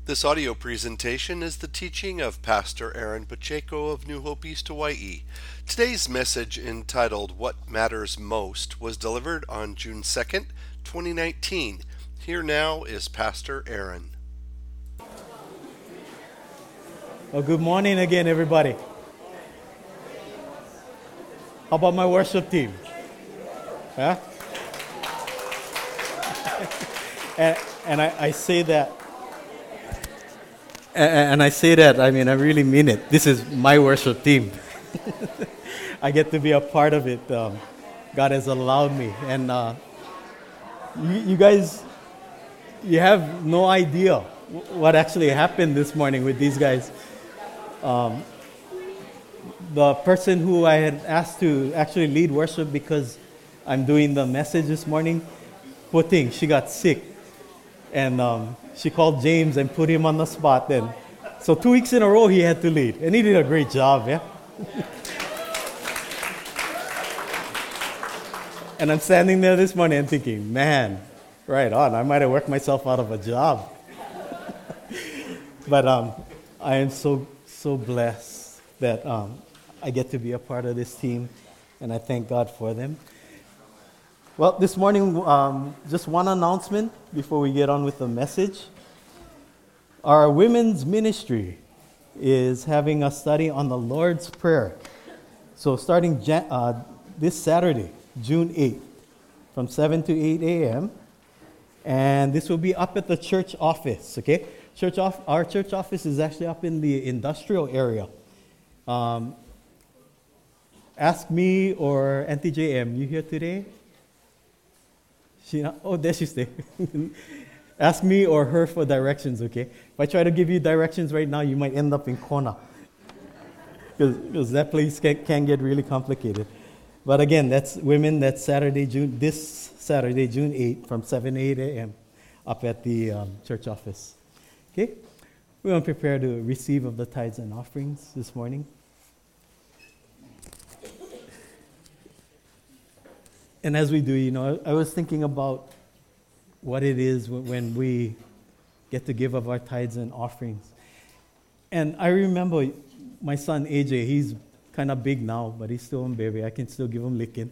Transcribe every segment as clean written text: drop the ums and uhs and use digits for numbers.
This audio presentation is the teaching of Pastor Aaron Pacheco of New Hope East Hawaii. Today's message, entitled What Matters Most, was delivered on June 2nd, 2019. Here now is Pastor Aaron. Well, good morning again, everybody. How about my worship team? Huh? and I say that. And I say that, I mean, I really mean it. This is my worship team. I get to be a part of it. God has allowed me. And you guys, you have no idea what actually happened this morning with these guys. The person who I had asked to actually lead worship because I'm doing the message this morning, poor thing, she got sick. And she called James and put him on the spot then. So 2 weeks in a row he had to lead. And he did a great job, yeah? And I'm standing there this morning and thinking, man, right on, I might have worked myself out of a job. But I am so blessed that I get to be a part of this team. And I thank God for them. Well, this morning, just one announcement before we get on with the message. Our women's ministry is having a study on the Lord's Prayer. So starting this Saturday, June 8th, from 7 to 8 a.m. And this will be up at the church office, okay? Our church office is actually up in the industrial area. Ask me or Auntie JM, you here today? There she stays. Ask me or her for directions, okay? If I try to give you directions right now, you might end up in Kona. Because that place can get really complicated. But again, that's women, that's this Saturday, June 8th, from 7 to 8 a.m. up at the church office. Okay? We're going to prepare to receive of the tithes and offerings this morning. And as we do, I was thinking about what it is when we get to give of our tithes and offerings. And I remember my son AJ, he's kind of big now, but he's still a baby. I can still give him licking.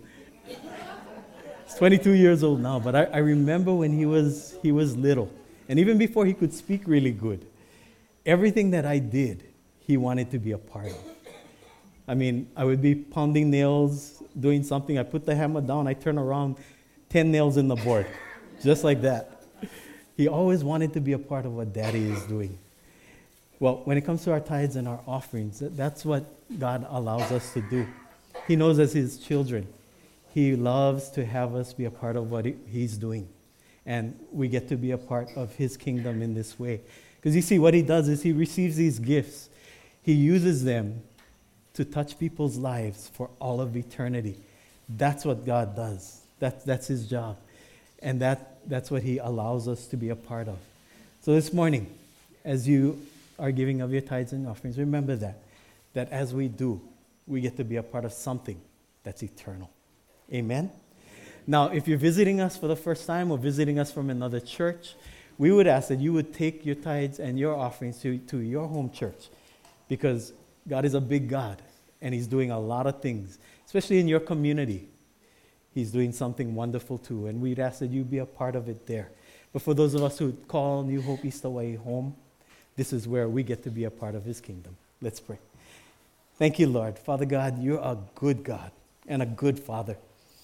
He's 22 years old now, but I remember when he was little. And even before he could speak really good, everything that I did, he wanted to be a part of. I mean, I would be pounding nails, doing something. I put the hammer down, I turn around, 10 nails in the board, just like that. He always wanted to be a part of what Daddy is doing. Well, when it comes to our tithes and our offerings, that's what God allows us to do. He knows as His children, He loves to have us be a part of what He's doing. And we get to be a part of His kingdom in this way. Because you see, what He does is He receives these gifts. He uses them to touch people's lives for all of eternity. That's what God does. That's His job. And that's what He allows us to be a part of. So this morning, as you are giving of your tithes and offerings, remember that as we do, we get to be a part of something that's eternal. Amen? Now, if you're visiting us for the first time or visiting us from another church, we would ask that you would take your tithes and your offerings to your home church, because God is a big God, and He's doing a lot of things, especially in your community. He's doing something wonderful too, and we'd ask that you be a part of it there. But for those of us who call New Hope East Hawaii home, this is where we get to be a part of His kingdom. Let's pray. Thank you, Lord. Father God, you're a good God and a good Father.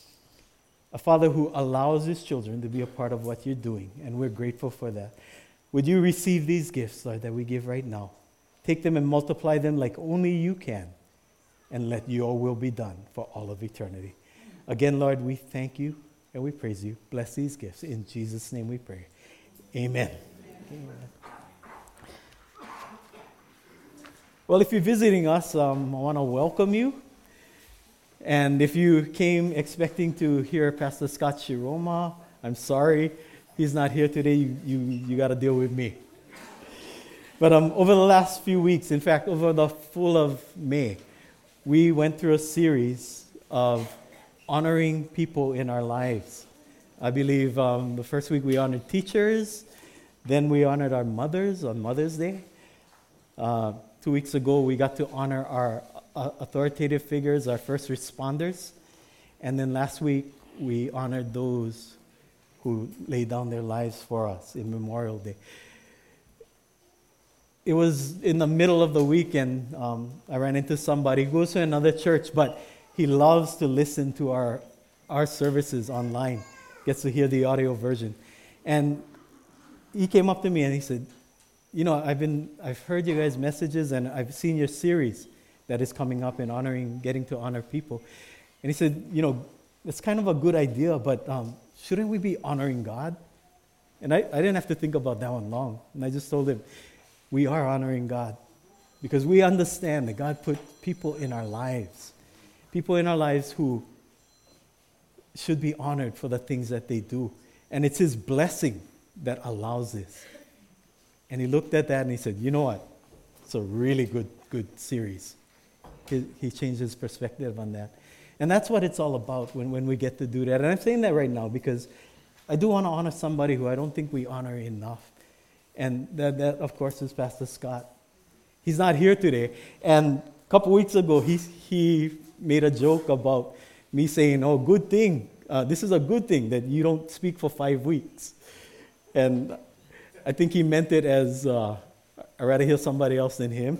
A Father who allows His children to be a part of what you're doing, and we're grateful for that. Would you receive these gifts, Lord, that we give right now? Take them and multiply them like only you can, and let your will be done for all of eternity. Again, Lord, we thank you and we praise you. Bless these gifts. In Jesus' name we pray. Amen. Amen. Well, if you're visiting us, I want to welcome you. And if you came expecting to hear Pastor Scott Shiroma, I'm sorry. He's not here today. You got to deal with me. But over the last few weeks, in fact, over the full of May, we went through a series of honoring people in our lives. I believe the first week we honored teachers. Then we honored our mothers on Mother's Day. 2 weeks ago, we got to honor our authoritative figures, our first responders. And then last week, we honored those who laid down their lives for us in Memorial Day. It was in the middle of the weekend. I ran into somebody who goes to another church, but he loves to listen to our services online, gets to hear the audio version. And he came up to me and he said, I've heard you guys' messages and I've seen your series that is coming up in getting to honor people. And he said, it's kind of a good idea, but shouldn't we be honoring God? And I didn't have to think about that one long. And I just told him, we are honoring God because we understand that God put people in our lives who should be honored for the things that they do. And it's His blessing that allows this. And he looked at that and he said, you know what? It's a really good series. He changed his perspective on that. And that's what it's all about when we get to do that. And I'm saying that right now because I do want to honor somebody who I don't think we honor enough. And that of course, is Pastor Scott. He's not here today. And a couple weeks ago, he made a joke about me saying, oh, good thing. This is a good thing that you don't speak for 5 weeks. And I think he meant it as, I'd rather hear somebody else than him.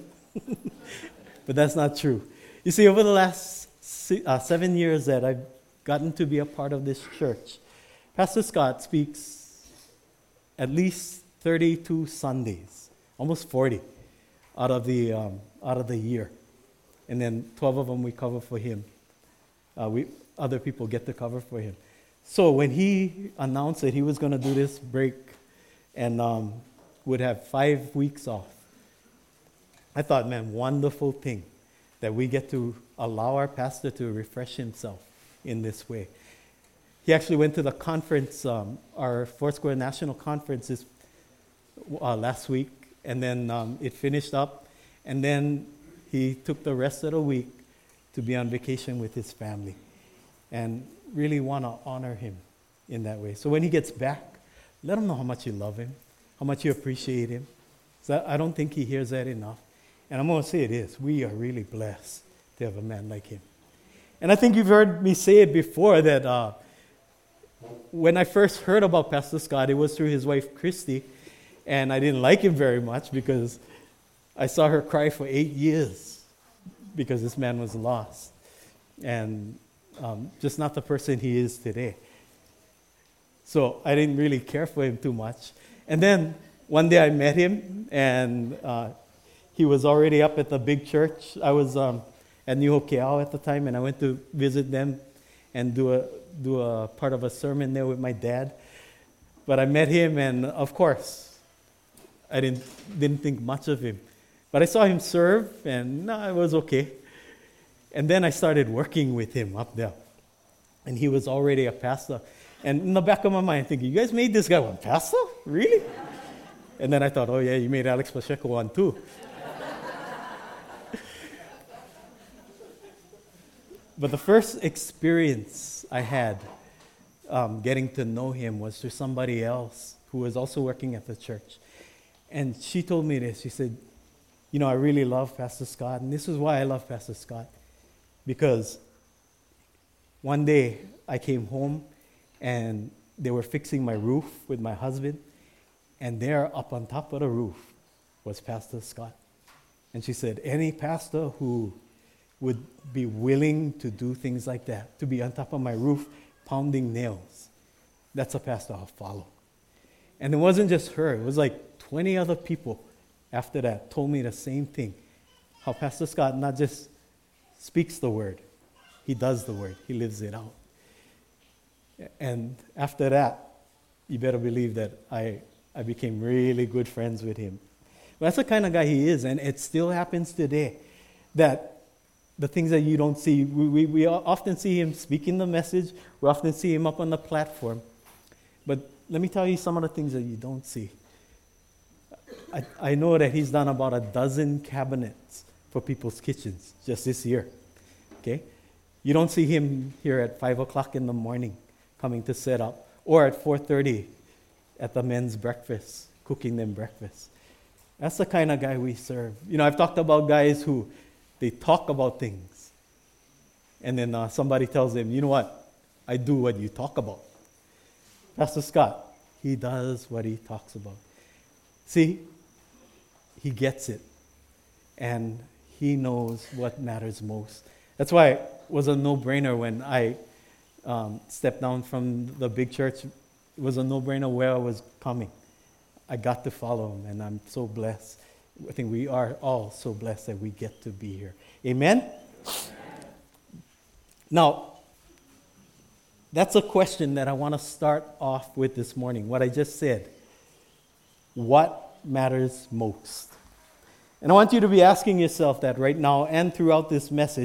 But that's not true. You see, over the last 7 years that I've gotten to be a part of this church, Pastor Scott speaks at least 32 Sundays, almost 40 out of the year. And then 12 of them we cover for him. Other people get to cover for him. So when he announced that he was going to do this break and would have 5 weeks off, I thought, man, wonderful thing that we get to allow our pastor to refresh himself in this way. He actually went to the conference, our Foursquare National Conference last week, and then it finished up, and then he took the rest of the week to be on vacation with his family, and really want to honor him in that way. So when he gets back, let him know how much you love him, how much you appreciate him. So I don't think he hears that enough. And I'm going to say it is. We are really blessed to have a man like him. And I think you've heard me say it before that when I first heard about Pastor Scott, it was through his wife, Christy, and I didn't like him very much because I saw her cry for 8 years because this man was lost and just not the person he is today. So I didn't really care for him too much. And then one day I met him, and he was already up at the big church. I was at New Hope KL at the time, and I went to visit them and do a part of a sermon there with my dad. But I met him, and of course, I didn't think much of him. But I saw him serve, and it was okay. And then I started working with him up there, and he was already a pastor. And in the back of my mind, thinking, you guys made this guy one pastor? Really? And then I thought, oh yeah, you made Alex Pacheco one too. But the first experience I had getting to know him was through somebody else who was also working at the church. And she told me this. She said, I really love Pastor Scott. And this is why I love Pastor Scott. Because one day I came home and they were fixing my roof with my husband. And there up on top of the roof was Pastor Scott. And she said, any pastor who would be willing to do things like that, to be on top of my roof pounding nails, that's a pastor I'll follow. And it wasn't just her. It was like 20 other people after that told me the same thing. How Pastor Scott not just speaks the word, he does the word. He lives it out. And after that, you better believe that I became really good friends with him. But that's the kind of guy he is, and it still happens today. That the things that you don't see, we often see him speaking the message. We often see him up on the platform. But let me tell you some of the things that you don't see. I know that he's done about 12 cabinets for people's kitchens just this year. Okay? You don't see him here at 5 o'clock in the morning coming to set up, or at 4:30 at the men's breakfast cooking them breakfast. That's the kind of guy we serve. I've talked about guys who they talk about things, and then somebody tells them, you know what? I do what you talk about. Pastor Scott, he does what he talks about. See, he gets it, and he knows what matters most. That's why it was a no-brainer when I stepped down from the big church. It was a no-brainer where I was coming. I got to follow him, and I'm so blessed. I think we are all so blessed that we get to be here. Amen? Now, that's a question that I want to start off with this morning, what I just said. What matters most? And I want you to be asking yourself that right now and throughout this message.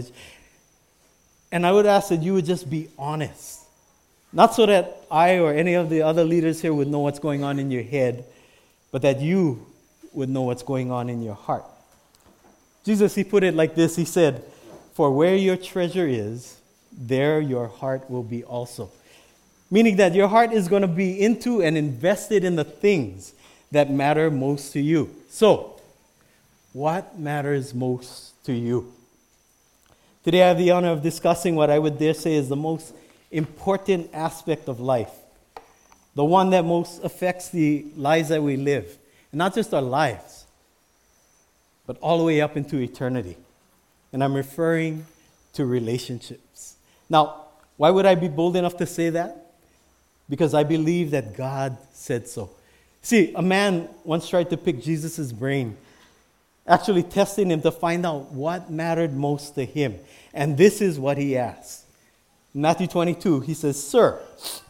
And I would ask that you would just be honest. Not so that I or any of the other leaders here would know what's going on in your head, but that you would know what's going on in your heart. Jesus, he put it like this. He said, "For where your treasure is, there your heart will be also." Meaning that your heart is going to be into and invested in the things that matter most to you. So, what matters most to you? Today I have the honor of discussing what I would dare say is the most important aspect of life. The one that most affects the lives that we live. And not just our lives, but all the way up into eternity. And I'm referring to relationships. Now, why would I be bold enough to say that? Because I believe that God said so. See, a man once tried to pick Jesus' brain, actually testing him to find out what mattered most to him. And this is what he asked. In Matthew 22, he says, "Sir,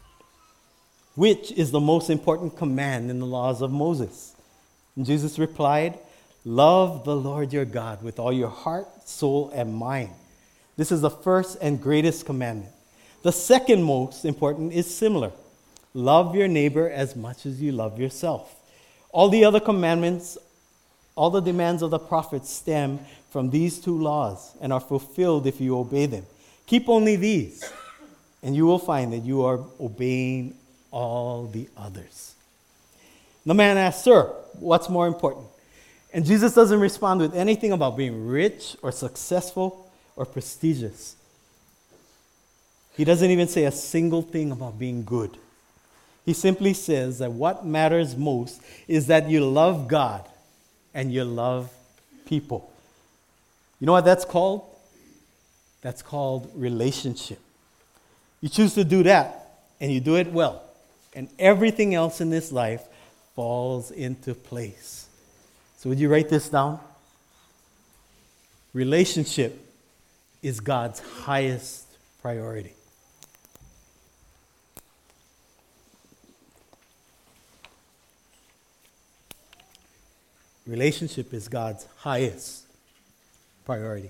which is the most important command in the laws of Moses?" And Jesus replied, "Love the Lord your God with all your heart, soul, and mind. This is the first and greatest commandment. The second most important is similar. Love your neighbor as much as you love yourself. All the other commandments, all the demands of the prophets stem from these two laws and are fulfilled if you obey them. Keep only these, and you will find that you are obeying all the others." The man asked, "Sir, what's more important?" And Jesus doesn't respond with anything about being rich or successful or prestigious. He doesn't even say a single thing about being good. He simply says that what matters most is that you love God and you love people. You know what that's called? That's called relationship. You choose to do that, and you do it well, and everything else in this life falls into place. So would you write this down? Relationship is God's highest priority. Relationship is God's highest priority.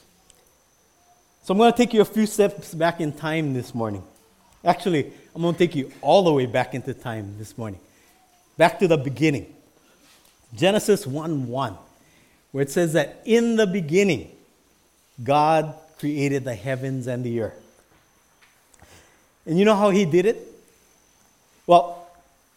So I'm going to take you a few steps back in time this morning. Actually, I'm going to take you all the way back into time this morning. Back to the beginning. Genesis 1:1, where it says that in the beginning, God created the heavens and the earth. And you know how he did it? Well,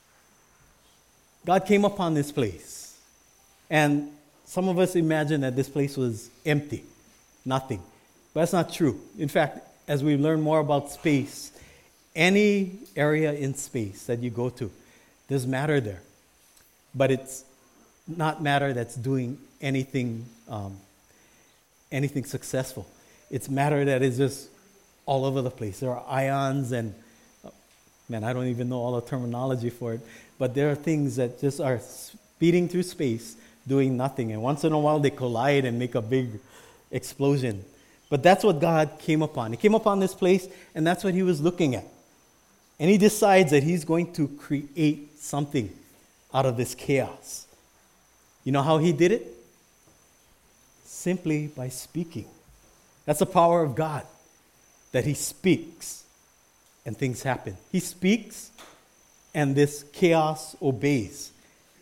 God came upon this place. And some of us imagine that this place was empty, nothing. But that's not true. In fact, as we learn more about space, any area in space that you go to, there's matter there. But it's not matter that's doing anything successful. It's matter that is just all over the place. There are ions and, I don't even know all the terminology for it, but there are things that just are speeding through space, doing nothing. And once in a while they collide and make a big explosion. But that's what God came upon. He came upon this place, and that's what he was looking at. And he decides that he's going to create something out of this chaos. You know how he did it? Simply by speaking. That's the power of God, that he speaks and things happen. He speaks and this chaos obeys.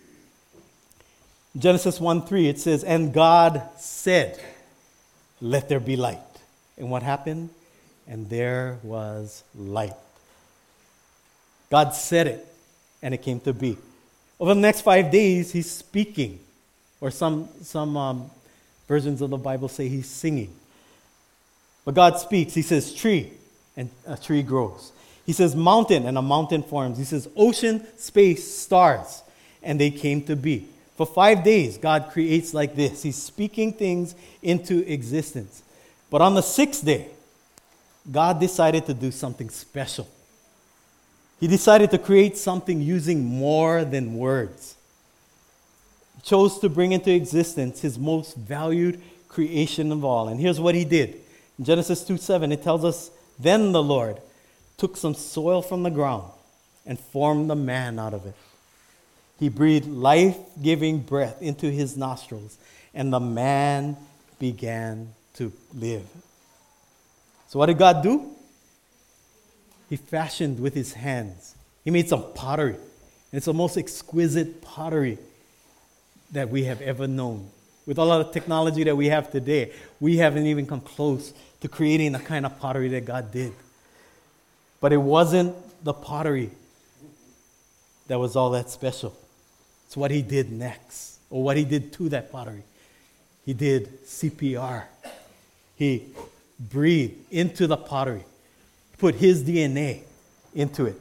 Genesis 1:3, it says, "And God said, let there be light." And what happened? And there was light. God said it, and it came to be. Over the next 5 days, he's speaking. Or some versions of the Bible say he's singing. But God speaks. He says tree, and a tree grows. He says mountain, and a mountain forms. He says ocean, space, stars, and they came to be. For 5 days, God creates like this. He's speaking things into existence. But on the 6th day, God decided to do something special. He decided to create something using more than words. He chose to bring into existence his most valued creation of all. And here's what he did. In Genesis 2:7, it tells us, then the Lord took some soil from the ground and formed the man out of it. He breathed life-giving breath into his nostrils, and the man began to live. So what did God do? He fashioned with his hands. He made some pottery. It's the most exquisite pottery that we have ever known. With all of the technology that we have today, we haven't even come close to creating the kind of pottery that God did. But it wasn't the pottery that was all that special. It's what he did next, or what he did to that pottery. He did CPR. He breathed into the pottery, put his DNA into it.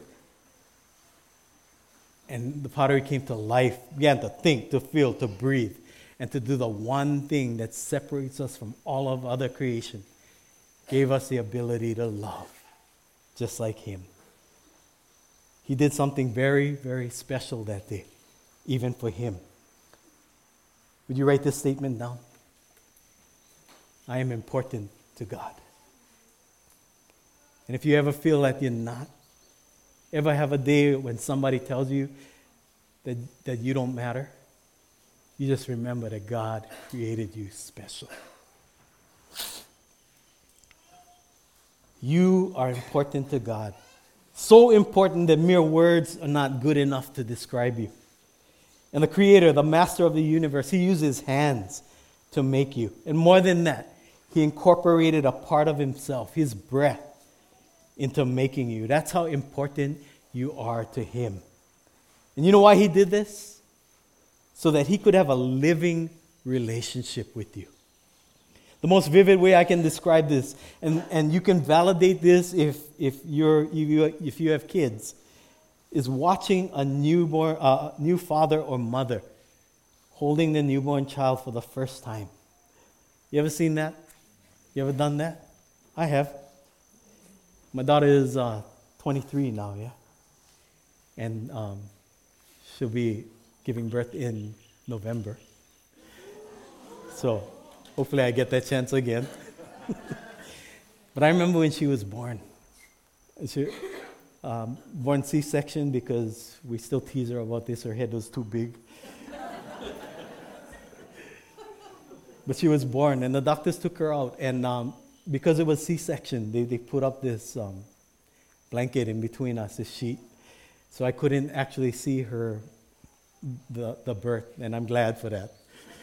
And the pottery came to life, began to think, to feel, to breathe, and to do the one thing that separates us from all of other creation. Gave us the ability to love, just like him. He did something very, very special that day, even for him. Would you write this statement down? I am important to God. And if you ever feel that you're not, ever have a day when somebody tells you that you don't matter, you just remember that God created you special. You are important to God. So important that mere words are not good enough to describe you. And the Creator, the Master of the universe, He used His hands to make you. And more than that, He incorporated a part of Himself, His breath, into making you. That's how important you are to Him. And you know why He did this? So that He could have a living relationship with you. The most vivid way I can describe this, and you can validate this if you have kids, is watching a new father or mother holding the newborn child for the first time. You ever seen that? You ever done that? I have. My daughter is 23 now, yeah? And she'll be giving birth in November. So hopefully I get that chance again. But I remember when she was born. She born C-section because we still tease her about this. Her head was too big. But she was born, and the doctors took her out. And because it was C-section, they put up this blanket in between us, this sheet. So I couldn't actually see her, the birth, and I'm glad for that.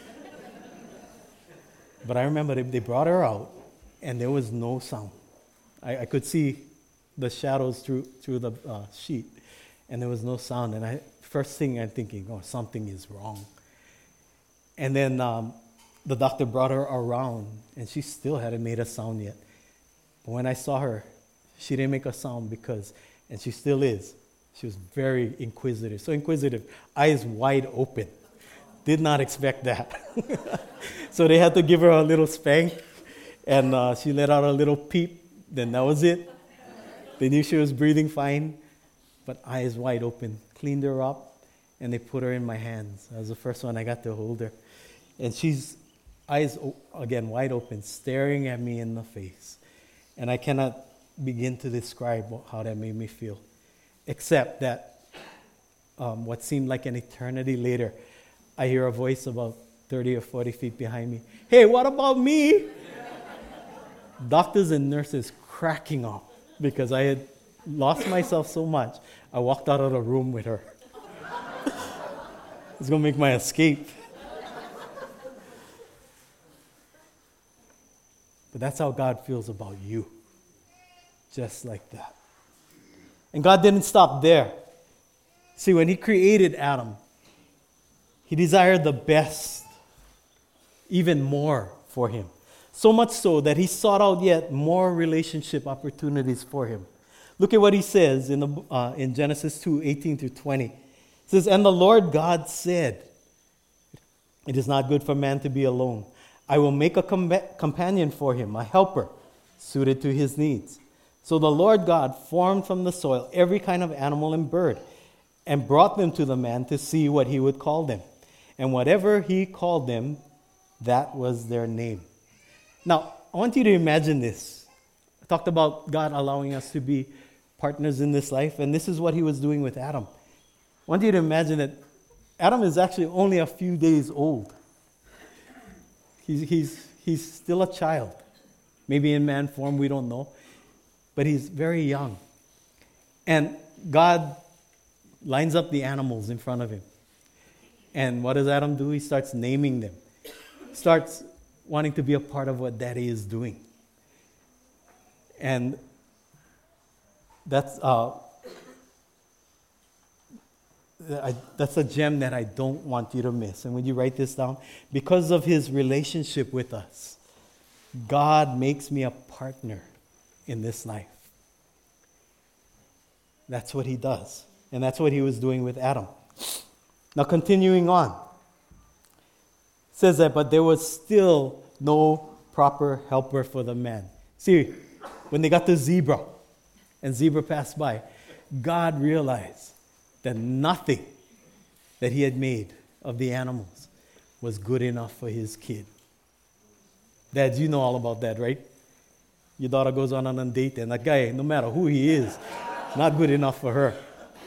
But I remember they brought her out, and there was no sound. I could see the shadows through the sheet, and there was no sound. And first thing I'm thinking, oh, something is wrong. And then the doctor brought her around, and she still hadn't made a sound yet. But when I saw her, she didn't make a sound and she still is. She was very inquisitive, so inquisitive, eyes wide open. Did not expect that. So they had to give her a little spank, and she let out a little peep. Then that was it. They knew she was breathing fine, but eyes wide open. Cleaned her up, and they put her in my hands. That was the first one I got to hold her. And she's eyes, again, wide open, staring at me in the face. And I cannot begin to describe how that made me feel, except that what seemed like an eternity later, I hear a voice about 30 or 40 feet behind me. Hey, what about me? Doctors and nurses cracking up because I had lost myself so much. I walked out of the room with her. It's going to make my escape. But that's how God feels about you. Just like that. And God didn't stop there. See, when He created Adam, He desired the best, even more for him. So much so that he sought out yet more relationship opportunities for him. Look at what he says in Genesis 2:18-20. It says, "And the Lord God said, 'It is not good for man to be alone. I will make a companion for him, a helper, suited to his needs.' So the Lord God formed from the soil every kind of animal and bird, and brought them to the man to see what he would call them. And whatever he called them, that was their name." Now, I want you to imagine this. I talked about God allowing us to be partners in this life, and this is what he was doing with Adam. I want you to imagine that Adam is actually only a few days old. He's still a child. Maybe in man form, we don't know. But he's very young. And God lines up the animals in front of him. And what does Adam do? He starts naming them. Starts wanting to be a part of what Daddy is doing. And that's a gem that I don't want you to miss. And when you write this down, because of his relationship with us, God makes me a partner in this life. That's what he does. And that's what he was doing with Adam. Now, continuing on, it says that, but there was still no proper helper for the man. See, when they got the zebra, and zebra passed by, God realized that nothing that he had made of the animals was good enough for his kid. Dads, you know all about that, right? Your daughter goes on a date, and that guy, no matter who he is, not good enough for her.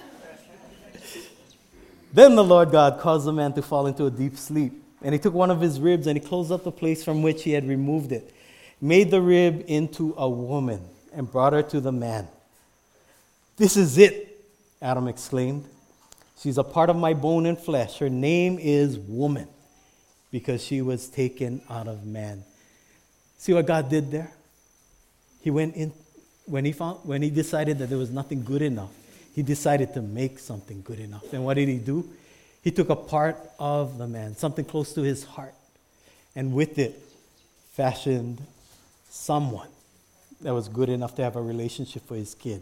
Then the Lord God caused the man to fall into a deep sleep. And he took one of his ribs and he closed up the place from which he had removed it, made the rib into a woman, and brought her to the man. "This is it," Adam exclaimed. "She's a part of my bone and flesh. Her name is woman, because she was taken out of man." See what God did there? He went in, when he decided that there was nothing good enough, he decided to make something good enough. And what did he do? He took a part of the man, something close to his heart, and with it fashioned someone that was good enough to have a relationship for his kid.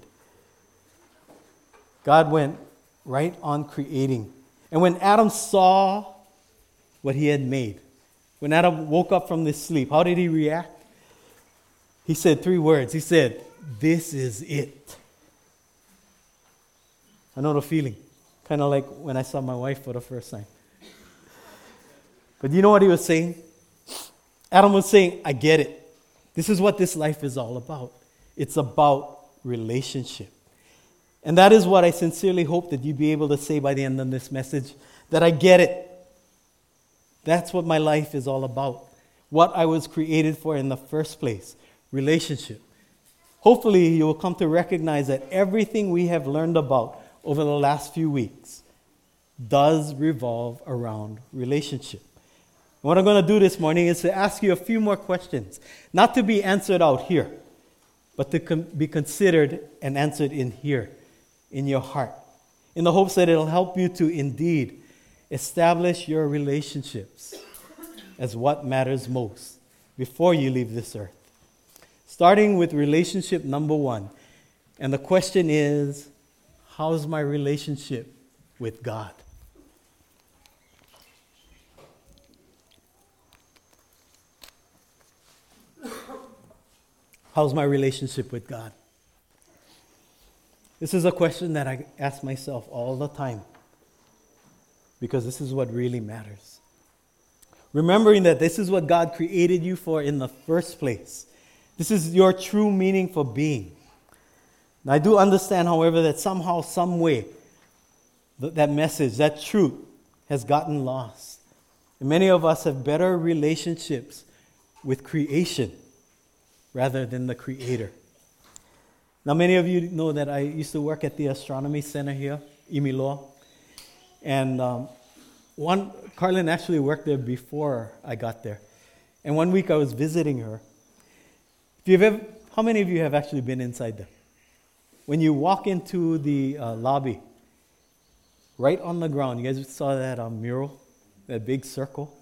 God went right on creating. And when Adam saw what he had made, when Adam woke up from this sleep, how did he react? He said 3 words. He said, "This is it." I know the feeling. Kind of like when I saw my wife for the first time. But you know what he was saying? Adam was saying, "I get it. This is what this life is all about. It's about relationship." And that is what I sincerely hope that you'd be able to say by the end of this message, that I get it. That's what my life is all about. What I was created for in the first place, relationship. Hopefully you will come to recognize that everything we have learned about over the last few weeks does revolve around relationship. What I'm going to do this morning is to ask you a few more questions, not to be answered out here, but to be considered and answered in here, in your heart, in the hopes that it'll help you to indeed establish your relationships as what matters most before you leave this earth. Starting with relationship number 1. And the question is, how's my relationship with God? How's my relationship with God? This is a question that I ask myself all the time, because this is what really matters. Remembering that this is what God created you for in the first place. This is your true meaning for being. And I do understand, however, that somehow, some way, that message, that truth has gotten lost. And many of us have better relationships with creation rather than the Creator. Now, many of you know that I used to work at the Astronomy Center here, Imiloa. And Carlin actually worked there before I got there. And one week I was visiting her. How many of you have actually been inside there? When you walk into the lobby, right on the ground, you guys saw that mural? that big circle.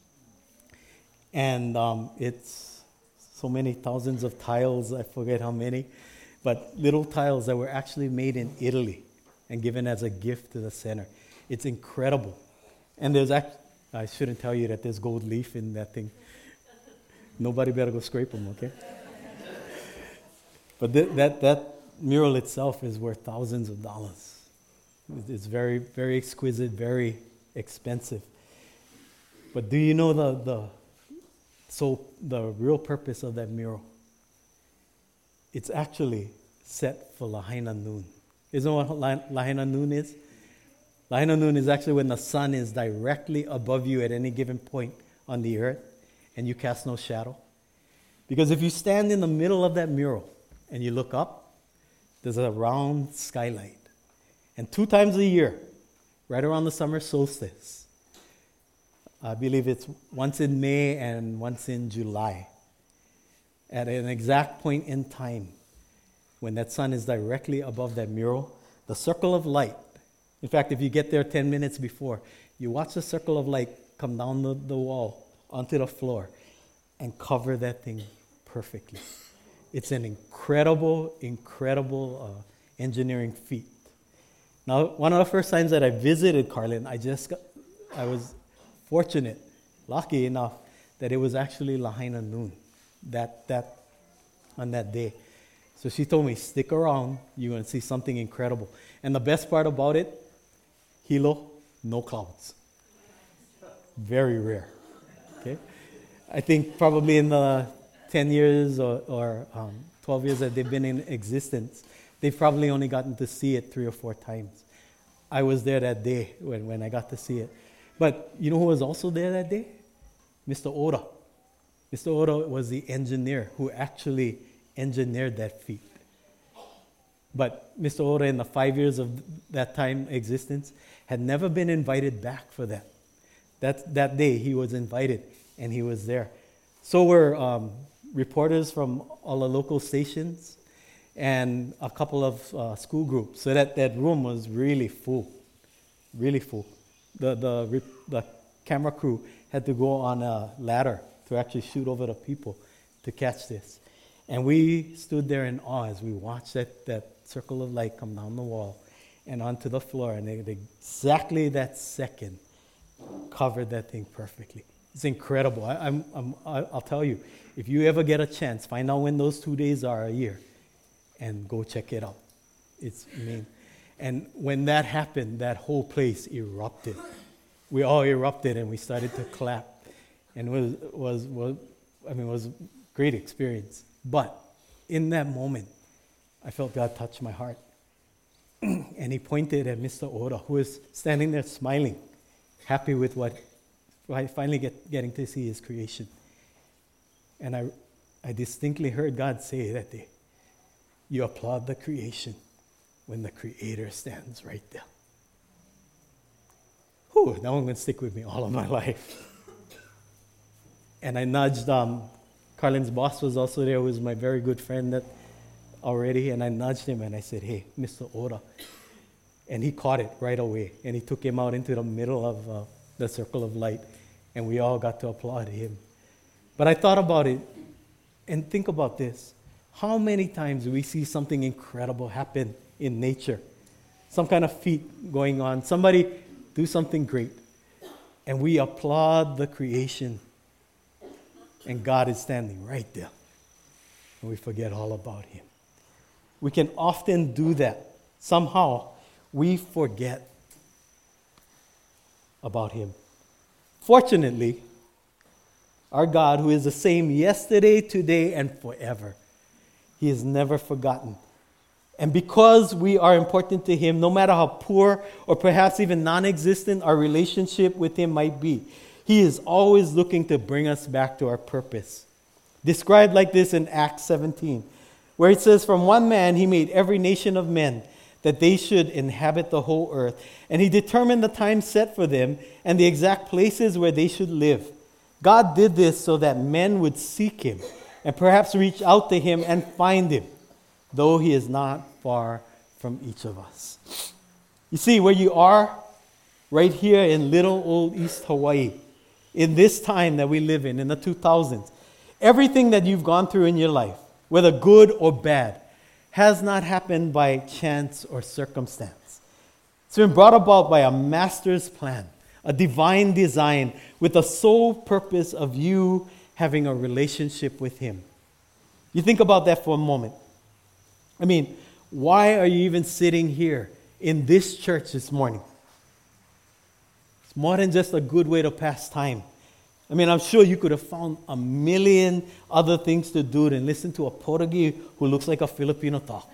And it's so many thousands of tiles, I forget how many, but little tiles that were actually made in Italy and given as a gift to the center. It's incredible. And I shouldn't tell you that there's gold leaf in that thing. Nobody better go scrape them, okay? But that mural itself is worth thousands of dollars. It's very, very exquisite, very expensive. But do you know the real purpose of that mural? It's actually set for Lahaina noon. Isn't what Lahaina noon is? Lahaina noon is actually when the sun is directly above you at any given point on the earth and you cast no shadow. Because if you stand in the middle of that mural and you look up, there's a round skylight. And 2 times a year, right around the summer solstice, I believe it's once in May and once in July, at an exact point in time, when that sun is directly above that mural, the circle of light, in fact, if you get there 10 minutes before, you watch the circle of light come down the wall onto the floor and cover that thing perfectly. It's an incredible, incredible engineering feat. Now, one of the first times that I visited Carlin, I was fortunate, lucky enough, that it was actually Lahaina noon on that day. So she told me, stick around, you're going to see something incredible. And the best part about it, Hilo, no clouds. Very rare. Okay? I think probably in the 10 years or 12 years that they've been in existence, they've probably only gotten to see it 3 or 4 times. I was there that day when I got to see it. But you know who was also there that day? Mr. Oda. Mr. Oda was the engineer who actually engineered that feat. But Mr. Oda, in the 5 years of that time existence, had never been invited back for that. That day he was invited and he was there. So were reporters from all the local stations and a couple of school groups. So that room was really full, really full. The camera crew had to go on a ladder to actually shoot over the people to catch this. And we stood there in awe as we watched that circle of light come down the wall and onto the floor. And exactly that second covered that thing perfectly. It's incredible. I'll tell you, if you ever get a chance, find out when those 2 days are a year and go check it out. It's amazing. And when that happened, that whole place erupted. We all erupted and we started to clap. And it was a great experience. But in that moment, I felt God touch my heart. And he pointed at Mr. Oda, who was standing there smiling, happy with finally getting to see his creation. And I distinctly heard God say that day, you applaud the creation when the Creator stands right there. Whew, that one's going to stick with me all of my life. And I nudged, Carlin's boss was also there, who was my very good friend already, and I nudged him and I said, hey, Mr. Oda. And he caught it right away, and he took him out into the middle of the circle of light, and we all got to applaud him. But I thought about it, and think about this. How many times do we see something incredible happen in nature? Some kind of feat going on, somebody do something great, and we applaud the creation, and God is standing right there, and we forget all about him. We can often do that. Somehow, we forget about him. Fortunately, our God, who is the same yesterday, today, and forever, he is never forgotten. And because we are important to him, no matter how poor or perhaps even non-existent our relationship with him might be, he is always looking to bring us back to our purpose. Described like this in Acts 17, where it says, from one man he made every nation of men, that they should inhabit the whole earth. And he determined the time set for them and the exact places where they should live. God did this so that men would seek him and perhaps reach out to him and find him, though he is not far from each of us. You see, where you are, right here in little old East Hawaii, in this time that we live in the 2000s. Everything that you've gone through in your life, whether good or bad, has not happened by chance or circumstance. It's been brought about by a master's plan, a divine design with the sole purpose of you having a relationship with Him. You think about that for a moment. I mean, why are you even sitting here in this church this morning? It's more than just a good way to pass time. I mean, I'm sure you could have found a million other things to do than listen to a Portuguese who looks like a Filipino talk.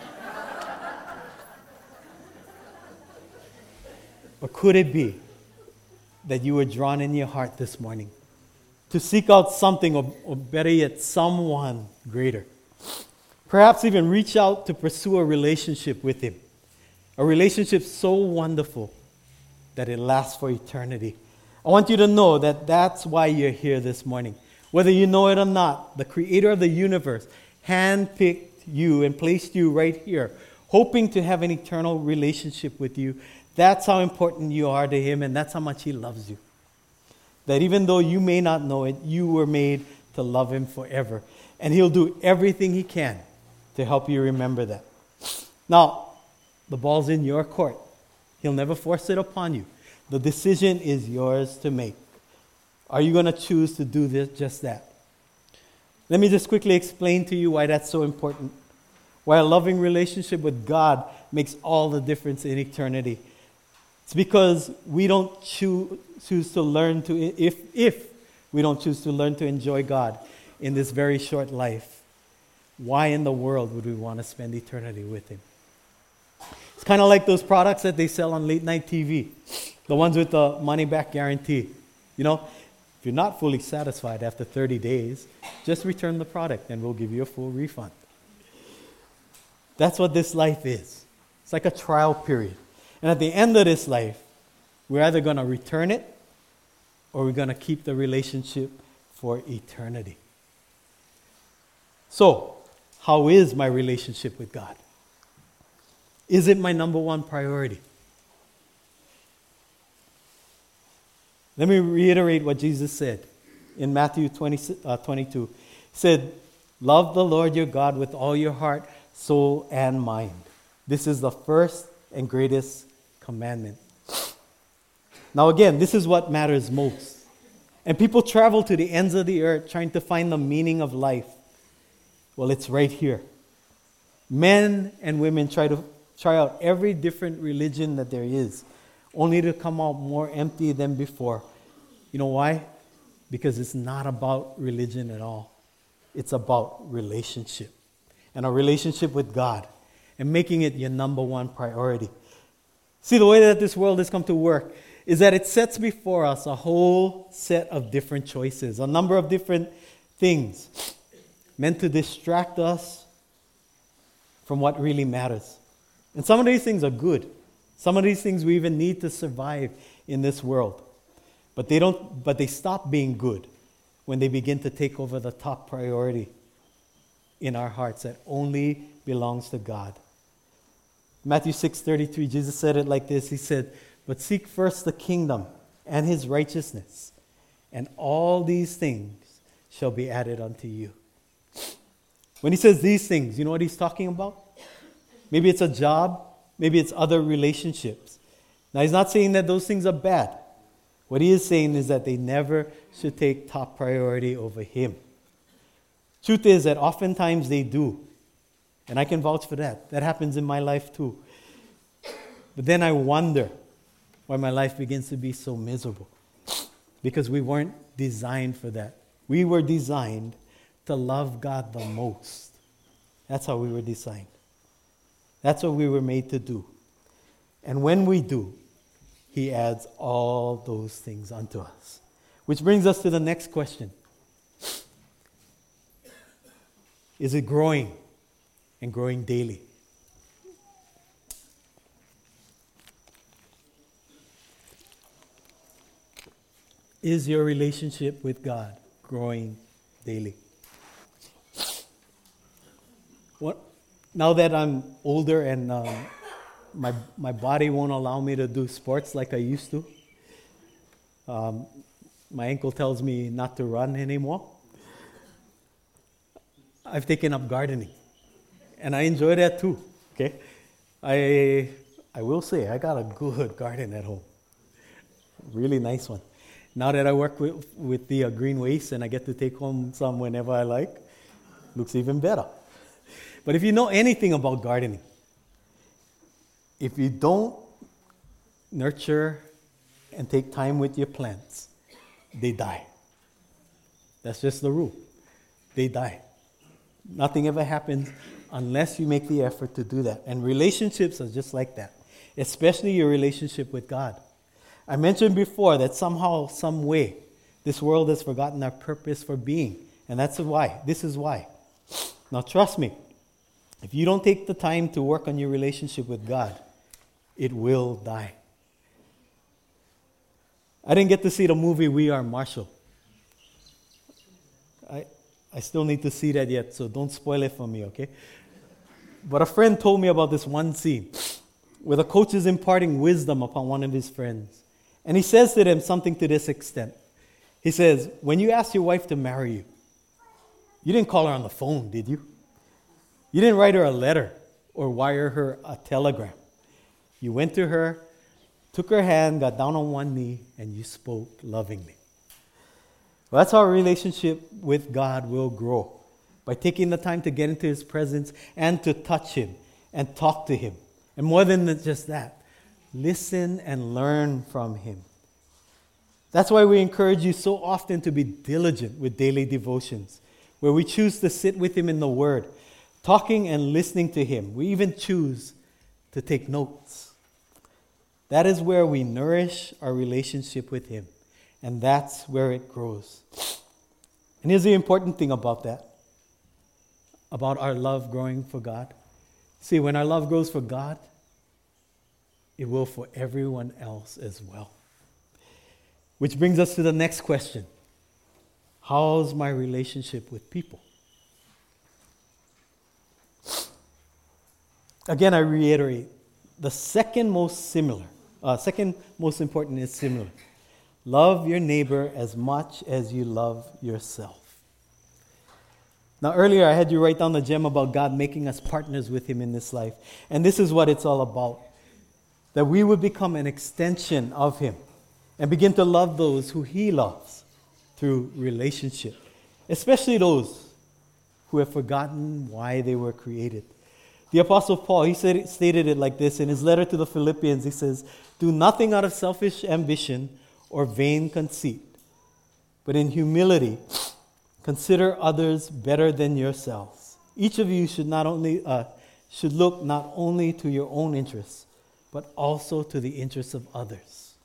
Or could it be that you were drawn in your heart this morning to seek out something, or better yet, someone greater? Perhaps even reach out to pursue a relationship with Him. A relationship so wonderful that it lasts for eternity. I want you to know that that's why you're here this morning. Whether you know it or not, the Creator of the universe handpicked you and placed you right here, hoping to have an eternal relationship with you. That's how important you are to Him, and that's how much He loves you. That even though you may not know it, you were made to love Him forever. And He'll do everything He can to help you remember that. Now, the ball's in your court. He'll never force it upon you. The decision is yours to make. Are you going to choose to do this, just that? Let me just quickly explain to you why that's so important. Why a loving relationship with God makes all the difference in eternity. It's because we don't choose to learn to, if we don't choose to learn to enjoy God in this very short life, why in the world would we want to spend eternity with Him? It's kind of like those products that they sell on late night TV. The ones with the money-back guarantee. You know, if you're not fully satisfied after 30 days, just return the product and we'll give you a full refund. That's what this life is. It's like a trial period. And at the end of this life, we're either going to return it or we're going to keep the relationship for eternity. So, how is my relationship with God? Is it my number one priority? Let me reiterate what Jesus said in Matthew 22. He said, love the Lord your God with all your heart, soul, and mind. This is the first and greatest commandment. Now again, this is what matters most. And people travel to the ends of the earth trying to find the meaning of life. Well, it's right here. Men and women try out every different religion that there is, only to come out more empty than before. You know why? Because it's not about religion at all. It's about relationship. And a relationship with God. And making it your number one priority. See, the way that this world has come to work is that it sets before us a whole set of different choices. A number of different things meant to distract us from what really matters. And some of these things are good. Some of these things we even need to survive in this world. But they stop being good when they begin to take over the top priority in our hearts that only belongs to God. Matthew 6:33, Jesus said it like this. He said, but seek first the kingdom and His righteousness, and all these things shall be added unto you. When He says these things, you know what He's talking about? Maybe it's a job. Maybe it's other relationships. Now, He's not saying that those things are bad. What He is saying is that they never should take top priority over Him. Truth is that oftentimes they do. And I can vouch for that. That happens in my life too. But then I wonder why my life begins to be so miserable. Because we weren't designed for that. We were designed to love God the most. That's how we were designed. That's what we were made to do. And when we do, He adds all those things unto us. Which brings us to the next question. Is it growing and growing daily? Is your relationship with God growing daily? Now that I'm older and my body won't allow me to do sports like I used to. My ankle tells me not to run anymore. I've taken up gardening, and I enjoy that too. Okay, I will say I got a good garden at home, really nice one. Now that I work with the green waste and I get to take home some whenever I like, looks even better. But if you know anything about gardening, if you don't nurture and take time with your plants, they die. That's just the rule. They die. Nothing ever happens unless you make the effort to do that. And relationships are just like that, especially your relationship with God. I mentioned before that somehow, some way, this world has forgotten our purpose for being. And that's why. This is why. Now trust me, if you don't take the time to work on your relationship with God, it will die. I didn't get to see the movie We Are Marshall. I still need to see that yet, so don't spoil it for me, okay? But a friend told me about this one scene where the coach is imparting wisdom upon one of his friends. And he says to them something to this extent. He says, when you asked your wife to marry you, you didn't call her on the phone, did you? You didn't write her a letter or wire her a telegram. You went to her, took her hand, got down on one knee, and you spoke lovingly. Well, that's how our relationship with God will grow, by taking the time to get into His presence and to touch Him and talk to Him. And more than just that, listen and learn from Him. That's why we encourage you so often to be diligent with daily devotions, where we choose to sit with Him in the Word, talking and listening to Him. We even choose to take notes. That is where we nourish our relationship with Him. And that's where it grows. And here's the important thing about that, about our love growing for God. See, when our love grows for God, it will for everyone else as well. Which brings us to the next question. How's my relationship with people? Again, I reiterate, the second most important is similar. Love your neighbor as much as you love yourself. Now, earlier I had you write down the gem about God making us partners with Him in this life. And this is what it's all about. That we would become an extension of Him and begin to love those who He loves through relationship, especially those who have forgotten why they were created. The Apostle Paul, he stated it like this in his letter to the Philippians. He says, do nothing out of selfish ambition or vain conceit, but in humility consider others better than yourselves. Each of you should look not only to your own interests, but also to the interests of others.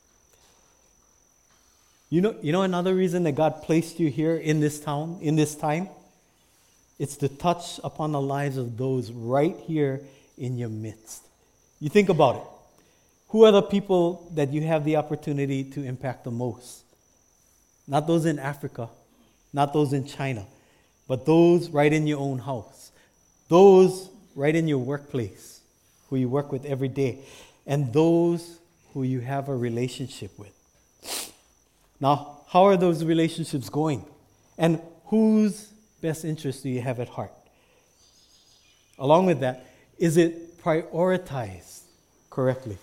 You know another reason that God placed you here in this town, in this time? It's to touch upon the lives of those right here in your midst. You think about it. Who are the people that you have the opportunity to impact the most? Not those in Africa, not those in China, but those right in your own house. Those right in your workplace, who you work with every day, and those who you have a relationship with. Now, how are those relationships going? And whose best interest do you have at heart? Along with that, is it prioritized correctly?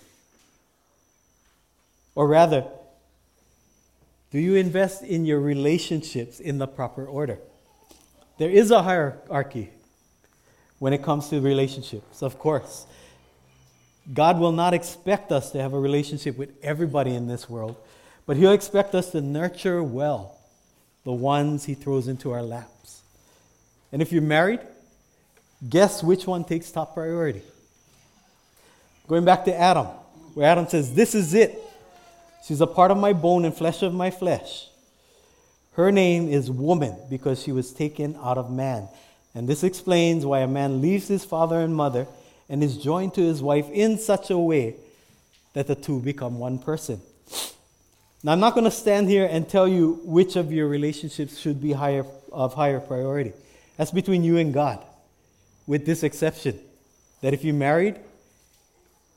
Or rather, do you invest in your relationships in the proper order? There is a hierarchy when it comes to relationships, of course. God will not expect us to have a relationship with everybody in this world, but He'll expect us to nurture well the ones He throws into our laps. And if you're married, guess which one takes top priority? Going back to Adam, where Adam says, this is it. She's a part of my bone and flesh of my flesh. Her name is woman because she was taken out of man. And this explains why a man leaves his father and mother and is joined to his wife in such a way that the two become one person. Now, I'm not going to stand here and tell you which of your relationships should be of higher priority. That's between you and God, with this exception, that if you're married,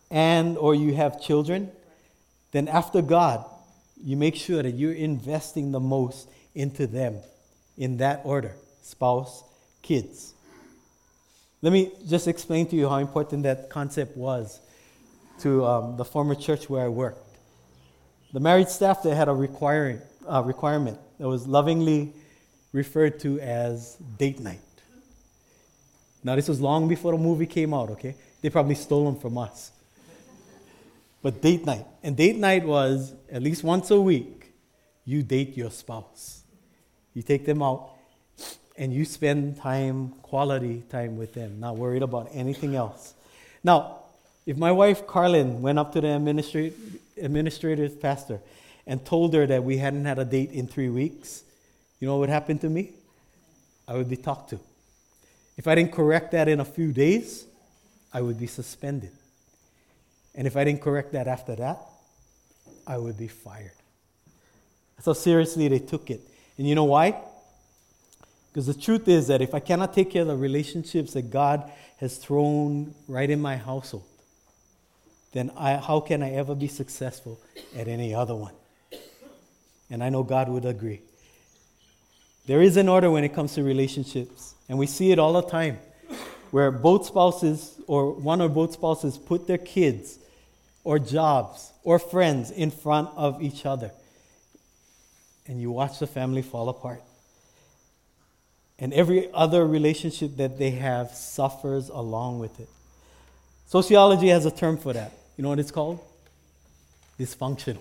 and or you have children, then after God, you make sure that you're investing the most into them in that order: spouse, kids. Let me just explain to you how important that concept was to the former church where I worked. The married staff, they had a requirement that was lovingly referred to as date night. Now, this was long before the movie came out, okay? They probably stole them from us. But date night. And date night was, at least once a week, you date your spouse. You take them out, and you spend quality time with them, not worried about anything else. Now, if my wife, Carlin, went up to the administrative pastor and told her that we hadn't had a date in 3 weeks, you know what would happen to me? I would be talked to. If I didn't correct that in a few days, I would be suspended. And if I didn't correct that after that, I would be fired. That's how seriously they took it. And you know why? Because the truth is that if I cannot take care of the relationships that God has thrown right in my household, then how can I ever be successful at any other one? And I know God would agree. There is an order when it comes to relationships, and we see it all the time, where both spouses or one or both spouses put their kids or jobs or friends in front of each other. And you watch the family fall apart. And every other relationship that they have suffers along with it. Sociology has a term for that. You know what it's called? Dysfunctional.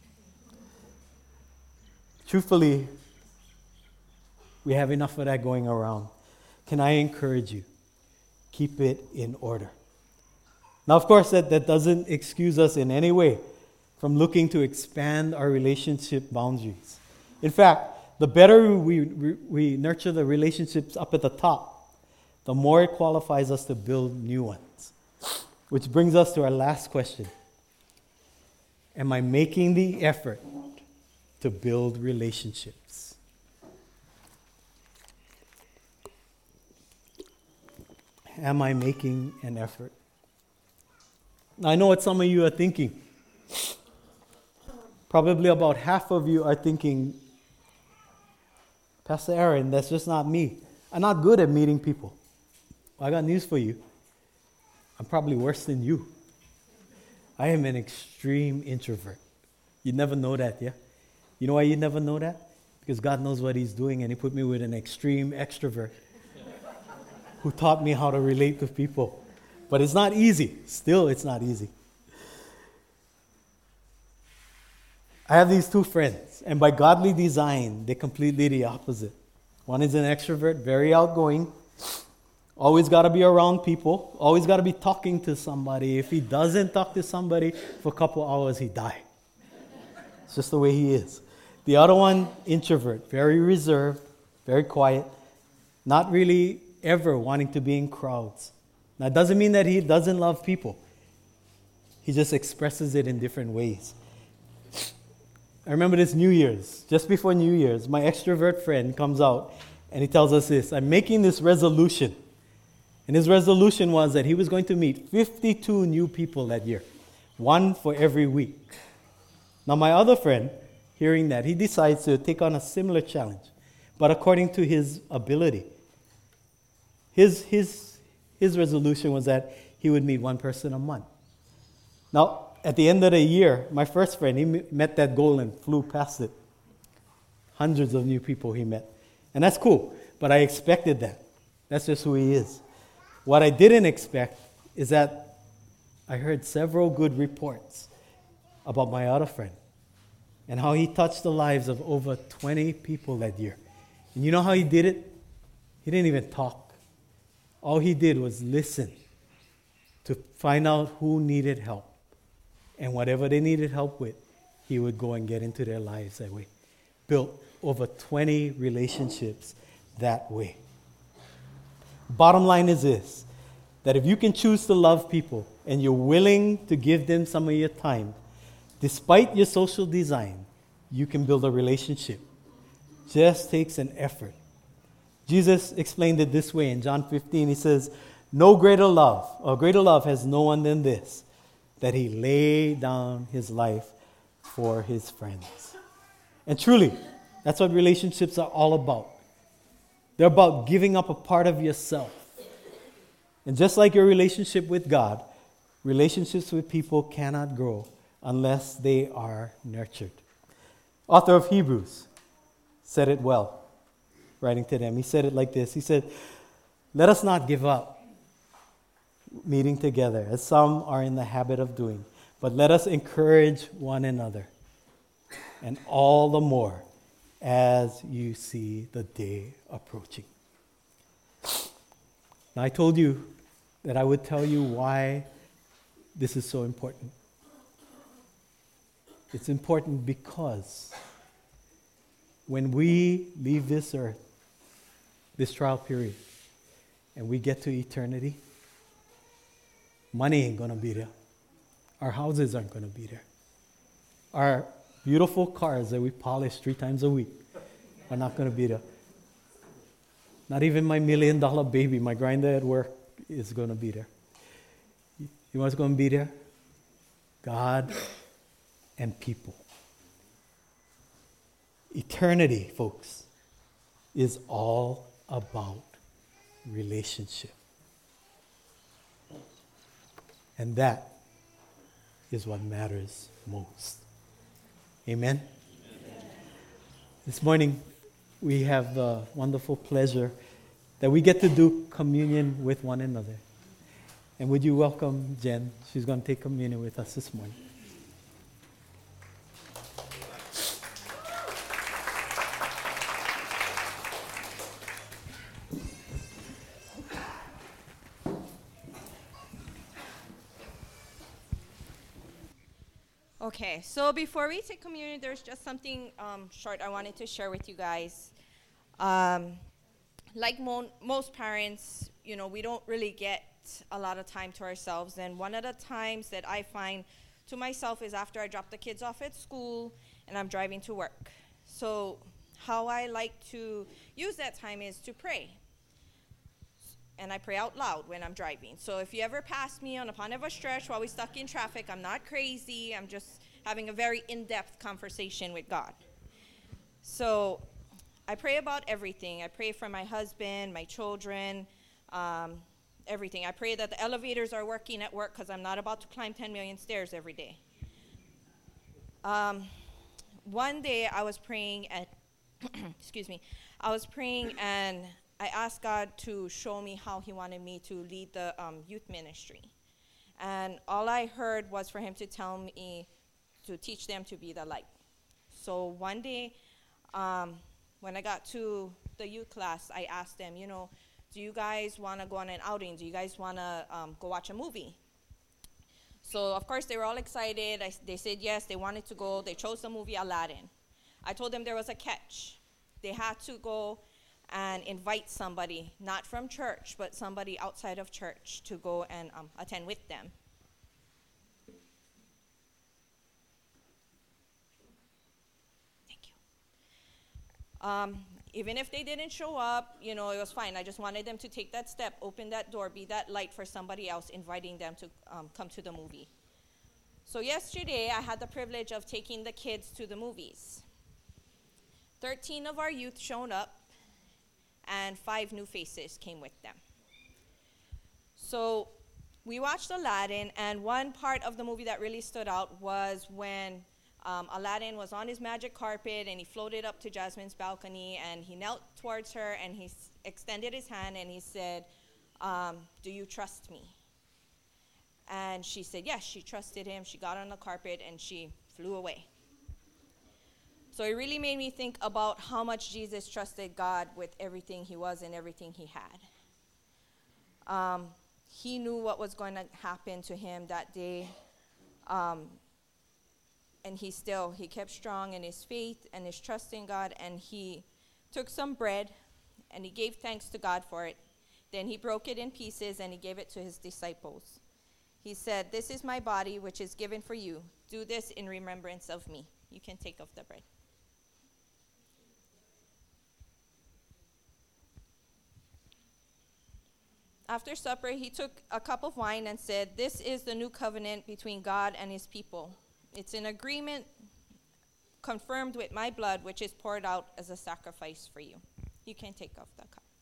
Truthfully, we have enough of that going around. Can I encourage you? Keep it in order. Now, of course, that doesn't excuse us in any way from looking to expand our relationship boundaries. In fact, the better we nurture the relationships up at the top, the more it qualifies us to build new ones. Which brings us to our last question. Am I making the effort to build relationships? Am I making an effort? I know what some of you are thinking. Probably about half of you are thinking, Pastor Aaron, that's just not me. I'm not good at meeting people. Well, I got news for you. I'm probably worse than you. I am an extreme introvert. You never know that, yeah? You know why you never know that? Because God knows what He's doing, and He put me with an extreme extrovert who taught me how to relate with people. But it's not easy. Still, it's not easy. I have these two friends, and by godly design, they're completely the opposite. One is an extrovert, very outgoing, always got to be around people, always got to be talking to somebody. If he doesn't talk to somebody for a couple hours, he dies. It's just the way he is. The other one, introvert, very reserved, very quiet, not really ever wanting to be in crowds. Now, it doesn't mean that he doesn't love people. He just expresses it in different ways. I remember this New Year's, just before New Year's, my extrovert friend comes out and he tells us this: I'm making this resolution. And his resolution was that he was going to meet 52 new people that year, one for every week. Now, my other friend, hearing that, he decides to take on a similar challenge, but according to his ability. His resolution was that he would meet one person a month. Now, at the end of the year, my first friend, he met that goal and flew past it. Hundreds of new people he met. And that's cool, but I expected that. That's just who he is. What I didn't expect is that I heard several good reports about my other friend and how he touched the lives of over 20 people that year. And you know how he did it? He didn't even talk. All he did was listen to find out who needed help. And whatever they needed help with, he would go and get into their lives that way. Built over 20 relationships that way. Bottom line is this, that if you can choose to love people and you're willing to give them some of your time, despite your social design, you can build a relationship. Just takes an effort. Jesus explained it this way in John 15. He says, greater love has no one than this, that he laid down his life for his friends. And truly, that's what relationships are all about. They're about giving up a part of yourself. And just like your relationship with God, relationships with people cannot grow unless they are nurtured. Author of Hebrews said it well, writing to them. He said it like this. He said, "Let us not give up meeting together, as some are in the habit of doing, but let us encourage one another, and all the more as you see the day approaching." Now, I told you that I would tell you why this is so important. It's important because when we leave this earth, this trial period, and we get to eternity, money ain't going to be there. Our houses aren't going to be there. Our beautiful cars that we polish 3 times a week are not going to be there. Not even my $1 million baby, my grinder at work, is going to be there. You know what's going to be there? God and people. Eternity, folks, is all about relationship. And that is what matters most. Amen? Amen. This morning, we have the wonderful pleasure that we get to do communion with one another. And would you welcome Jen? She's going to take communion with us this morning. Okay, so before we take communion, there's just something short I wanted to share with you guys. Like most parents, we don't really get a lot of time to ourselves. And one of the times that I find to myself is after I drop the kids off at school and I'm driving to work. So how I like to use that time is to pray. And I pray out loud when I'm driving. So if you ever pass me on a Pond of a stretch while we're stuck in traffic, I'm not crazy. I'm just having a very in-depth conversation with God. So I pray about everything. I pray for my husband, my children, everything. I pray that the elevators are working at work because I'm not about to climb 10 million stairs every day. One day I was praying I was praying and I asked God to show me how he wanted me to lead the youth ministry. And all I heard was for him to tell me to teach them to be the light. So one day, when I got to the youth class, I asked them, do you guys want to go on an outing? Do you guys want to go watch a movie? So, of course, they were all excited. They said yes, they wanted to go. They chose the movie Aladdin. I told them there was a catch. They had to go and invite somebody, not from church, but somebody outside of church to go and attend with them. Thank you. Even if they didn't show up, it was fine. I just wanted them to take that step, open that door, be that light for somebody else, inviting them to come to the movie. So yesterday, I had the privilege of taking the kids to the movies. 13 of our youth showed up, and 5 new faces came with them. So we watched Aladdin, and one part of the movie that really stood out was when Aladdin was on his magic carpet, and he floated up to Jasmine's balcony, and he knelt towards her, and he extended his hand, and he said, do you trust me? And she said yes, she trusted him. She got on the carpet, and she flew away. So it really made me think about how much Jesus trusted God with everything he was and everything he had. He knew what was going to happen to him that day. And he kept strong in his faith and his trust in God. And he took some bread and he gave thanks to God for it. Then he broke it in pieces and he gave it to his disciples. He said, "This is my body, which is given for you. Do this in remembrance of me." You can take off the bread. After supper, he took a cup of wine and said, "This is the new covenant between God and his people. It's an agreement confirmed with my blood, which is poured out as a sacrifice for you." You can take off the cup.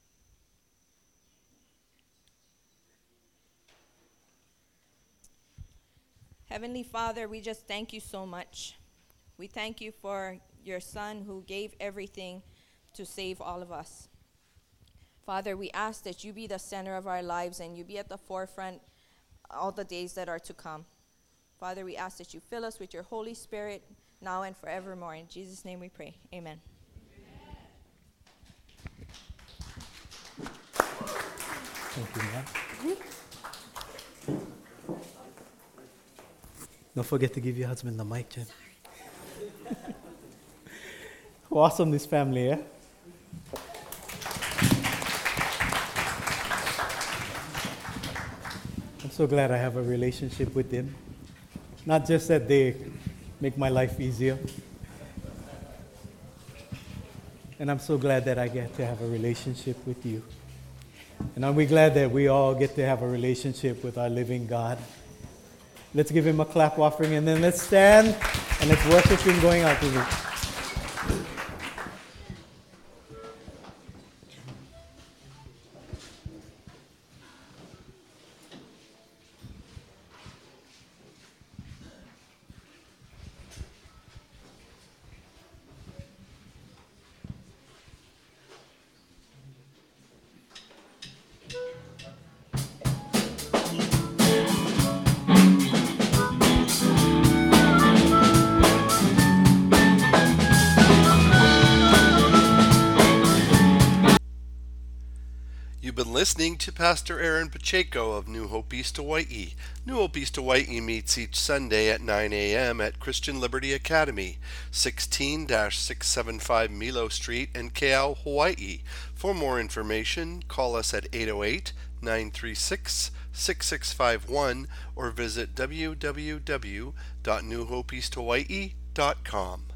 Heavenly Father, we just thank you so much. We thank you for your Son who gave everything to save all of us. Father, we ask that you be the center of our lives and you be at the forefront all the days that are to come. Father, we ask that you fill us with your Holy Spirit now and forevermore. In Jesus' name we pray. Amen. Thank you, ma'am. Don't forget to give your husband the mic, Jen. Awesome, this family, yeah? I'm so glad I have a relationship with them. Not just that they make my life easier. And I'm so glad that I get to have a relationship with you. And I'm glad that we all get to have a relationship with our living God. Let's give him a clap offering and then let's stand and let's worship him going out with it. You've been listening to Pastor Aaron Pacheco of New Hope East Hawaii. New Hope East Hawaii meets each Sunday at 9 a.m. at Christian Liberty Academy, 16-675 Milo Street in Keau, Hawaii. For more information, call us at 808-936-6651 or visit www.newhopeeasthawaii.com.